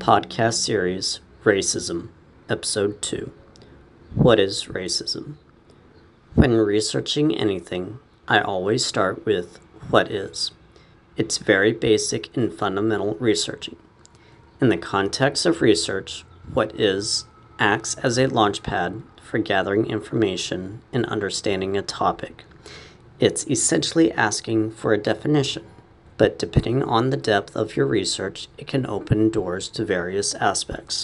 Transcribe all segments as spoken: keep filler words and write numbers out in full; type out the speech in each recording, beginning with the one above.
podcast series, Racism, Episode two. What is racism? When researching anything, I always start with what is. It's very basic and fundamental researching. In the context of research, what is acts as a launchpad for gathering information and understanding a topic. It's essentially asking for a definition, but depending on the depth of your research, it can open doors to various aspects.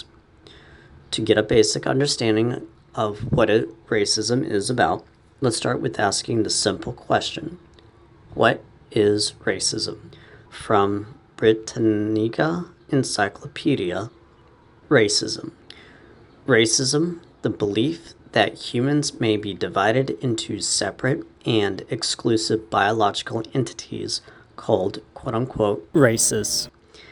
To get a basic understanding of what it, racism is about, let's start with asking the simple question: what is racism? From Britannica Encyclopedia, racism. Racism, the belief that humans may be divided into separate and exclusive biological entities called quote-unquote races.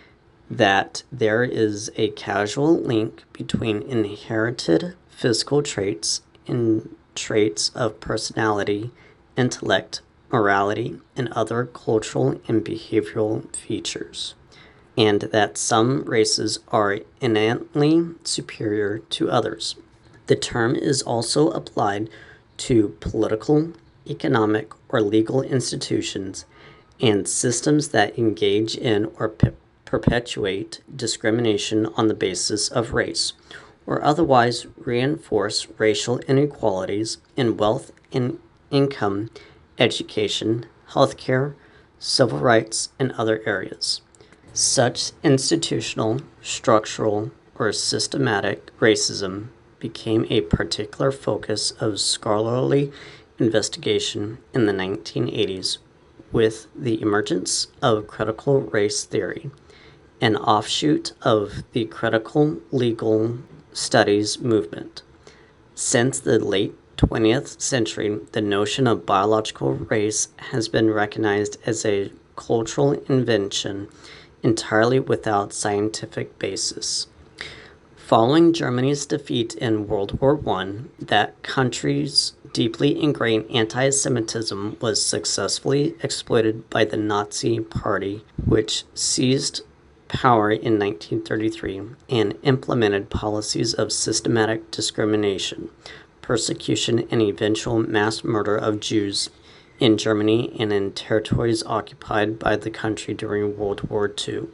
That there is a causal link between inherited physical traits and traits of personality, intellect, morality, and other cultural and behavioral features, and that some races are innately superior to others. The term is also applied to political, economic, or legal institutions and systems that engage in or pe- perpetuate discrimination on the basis of race, or otherwise reinforce racial inequalities in wealth and income, education, healthcare, civil rights, and other areas. Such institutional, structural, or systematic racism became a particular focus of scholarly investigation in the nineteen eighties with the emergence of critical race theory, an offshoot of the critical legal studies movement. Since the late twentieth century, the notion of biological race has been recognized as a cultural invention entirely without scientific basis. Following Germany's defeat in World War One, that country's deeply ingrained anti-Semitism was successfully exploited by the Nazi Party, which seized power in nineteen thirty-three and implemented policies of systematic discrimination, persecution, and eventual mass murder of Jews in Germany and in territories occupied by the country during World War Two.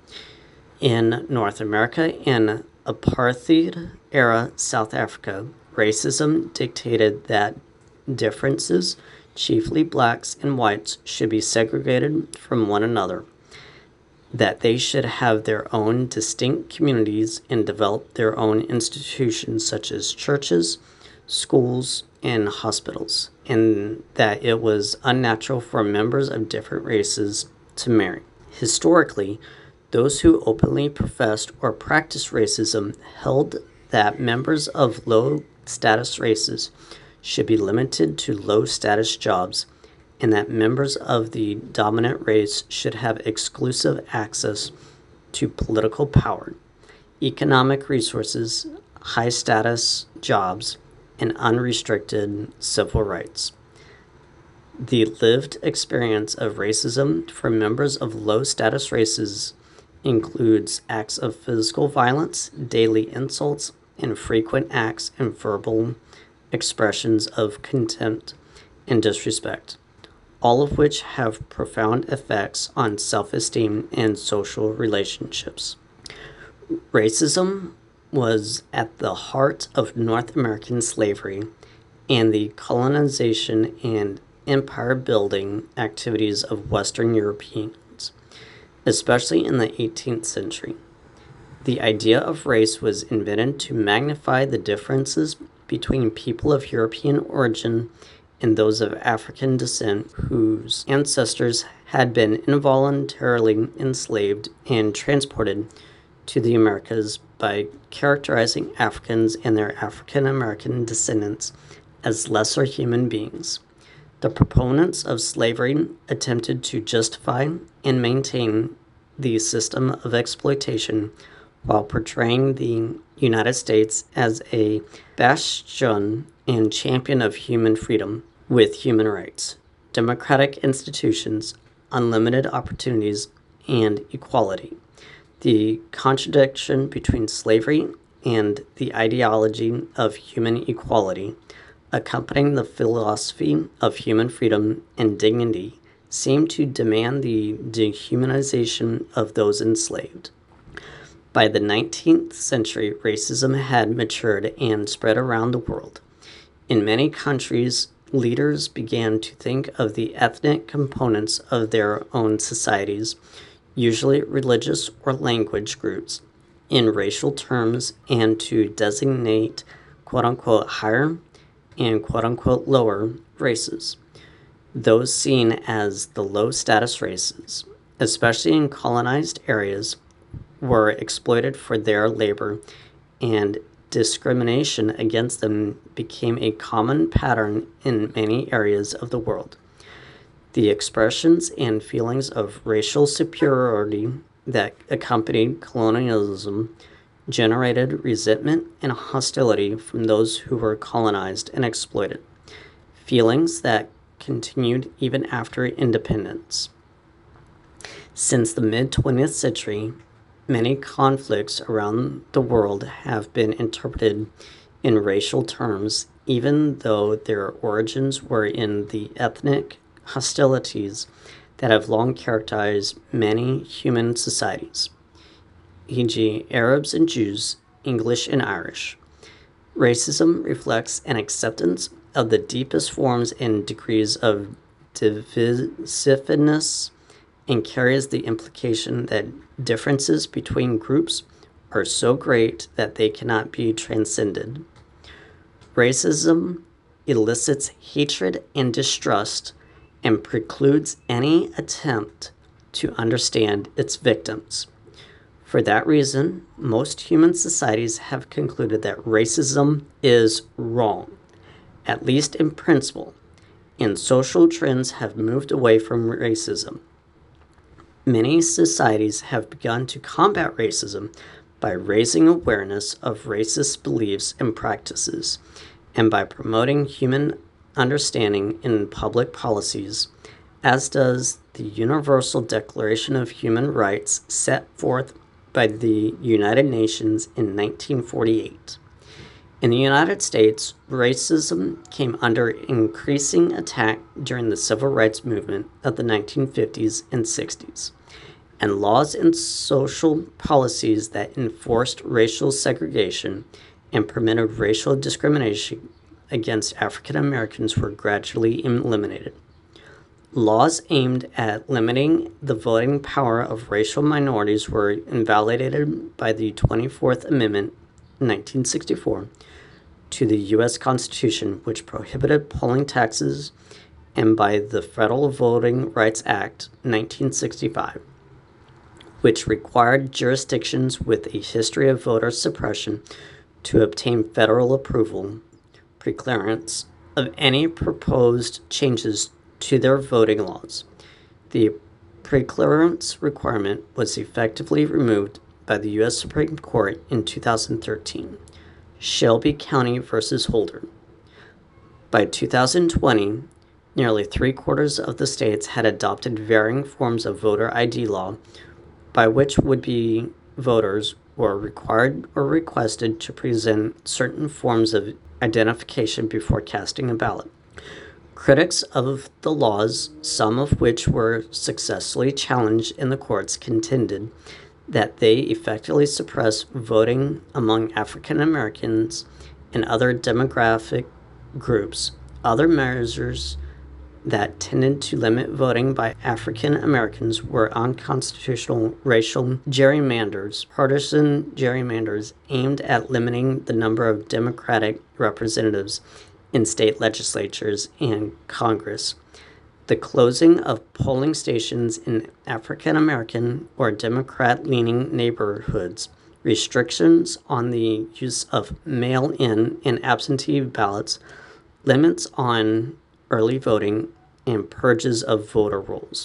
In North America and apartheid-era South Africa, racism dictated that differences, chiefly blacks and whites, should be segregated from one another, that they should have their own distinct communities and develop their own institutions such as churches, schools, and hospitals, and that it was unnatural for members of different races to marry. Historically, those who openly professed or practiced racism held that members of low-status races should be limited to low-status jobs, and that members of the dominant race should have exclusive access to political power, economic resources, high-status jobs, and unrestricted civil rights. The lived experience of racism for members of low-status races includes acts of physical violence, daily insults, and frequent acts and verbal expressions of contempt and disrespect, all of which have profound effects on self-esteem and social relationships. Racism was at the heart of North American slavery and the colonization and empire-building activities of Western Europeans, especially in the eighteenth century. The idea of race was invented to magnify the differences between people of European origin and those of African descent whose ancestors had been involuntarily enslaved and transported to the Americas by characterizing Africans and their African American descendants as lesser human beings. The proponents of slavery attempted to justify and maintain the system of exploitation while portraying the United States as a bastion and champion of human freedom with human rights, democratic institutions, unlimited opportunities, and equality. The contradiction between slavery and the ideology of human equality, accompanying the philosophy of human freedom and dignity, seemed to demand the dehumanization of those enslaved. By the nineteenth century, racism had matured and spread around the world. In many countries, leaders began to think of the ethnic components of their own societies, usually religious or language groups, in racial terms and to designate quote-unquote higher and quote-unquote lower races, those seen as the low-status races, especially in colonized areas, were exploited for their labor, and discrimination against them became a common pattern in many areas of the world. The expressions and feelings of racial superiority that accompanied colonialism generated resentment and hostility from those who were colonized and exploited, feelings that continued even after independence. Since the mid-twentieth century, many conflicts around the world have been interpreted in racial terms, even though their origins were in the ethnic hostilities that have long characterized many human societies, for example, Arabs and Jews, English and Irish. Racism reflects an acceptance of the deepest forms and degrees of divisiveness and carries the implication that differences between groups are so great that they cannot be transcended. Racism elicits hatred and distrust and precludes any attempt to understand its victims. For that reason, most human societies have concluded that racism is wrong, at least in principle, and social trends have moved away from racism. Many societies have begun to combat racism by raising awareness of racist beliefs and practices, and by promoting human understanding in public policies, as does the Universal Declaration of Human Rights set forth by the United Nations in nineteen forty-eight. In the United States, racism came under increasing attack during the Civil Rights Movement of the nineteen fifties and sixties, and laws and social policies that enforced racial segregation and permitted racial discrimination against African Americans were gradually eliminated. Laws aimed at limiting the voting power of racial minorities were invalidated by the twenty-fourth Amendment, nineteen sixty-four, to the U S Constitution, which prohibited polling taxes, and by the Federal Voting Rights Act, nineteen sixty-five, which required jurisdictions with a history of voter suppression to obtain federal approval, preclearance, of any proposed changes to their voting laws. The preclearance requirement was effectively removed by the U S Supreme Court in two thousand thirteen, Shelby County versus Holder. By two thousand twenty, nearly three-quarters of the states had adopted varying forms of voter I D law, by which would-be voters were required or requested to present certain forms of identification before casting a ballot. Critics of the laws, some of which were successfully challenged in the courts, contended that they effectively suppress voting among African Americans and other demographic groups. Other measures that tended to limit voting by African Americans were unconstitutional racial gerrymanders, partisan gerrymanders aimed at limiting the number of Democratic representatives in state legislatures and Congress, the closing of polling stations in African American or Democrat-leaning neighborhoods, restrictions on the use of mail-in and absentee ballots, limits on early voting, and purges of voter rolls.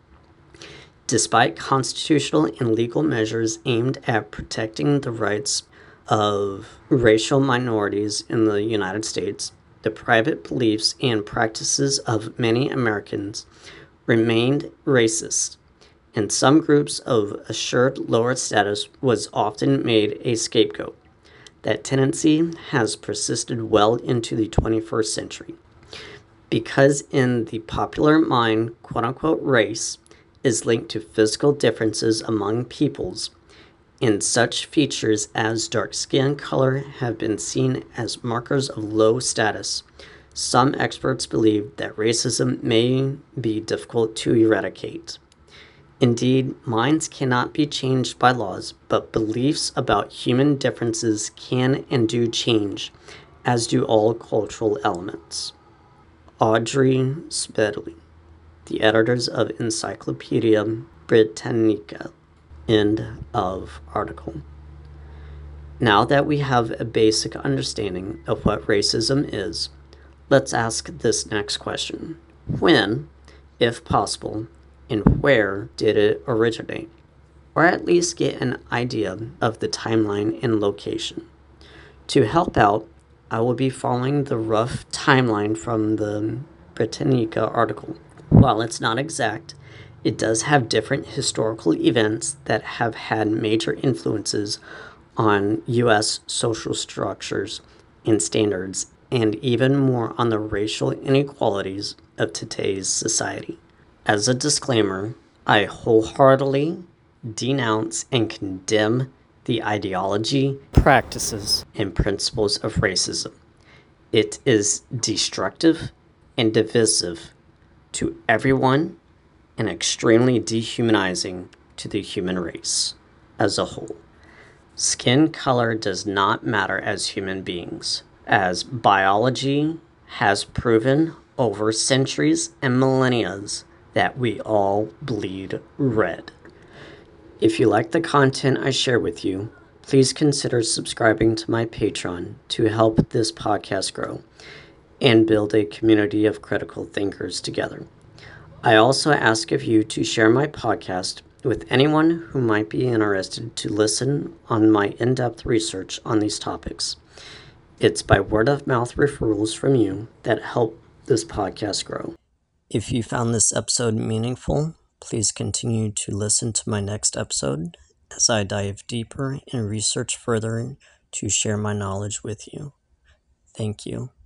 Despite constitutional and legal measures aimed at protecting the rights of racial minorities in the United States, the private beliefs and practices of many Americans remained racist. and some groups of assured lower status was often made a scapegoat. That tendency has persisted well into the twenty-first century. Because in the popular mind, quote-unquote race is linked to physical differences among peoples, and such features as dark skin color have been seen as markers of low status, some experts believe that racism may be difficult to eradicate. Indeed, minds cannot be changed by laws, but beliefs about human differences can and do change, as do all cultural elements. Audrey Spedley, the editors of Encyclopedia Britannica. End of article. Now that we have a basic understanding of what racism is, let's ask this next question. When, if possible, and where did it originate? Or at least get an idea of the timeline and location. To help out, I will be following the rough timeline from the Britannica article. While it's not exact, it does have different historical events that have had major influences on U S social structures and standards, and even more on the racial inequalities of today's society. As a disclaimer, I wholeheartedly denounce and condemn the ideology, practices, and principles of racism. It is destructive and divisive to everyone and extremely dehumanizing to the human race as a whole. Skin color does not matter as human beings, as biology has proven over centuries and millennia that we all bleed red. If you like the content I share with you, please consider subscribing to my Patreon to help this podcast grow and build a community of critical thinkers together. I also ask of you to share my podcast with anyone who might be interested to listen on my in-depth research on these topics. It's by word-of-mouth referrals from you that help this podcast grow. If you found this episode meaningful, please continue to listen to my next episode as I dive deeper and research further to share my knowledge with you. Thank you.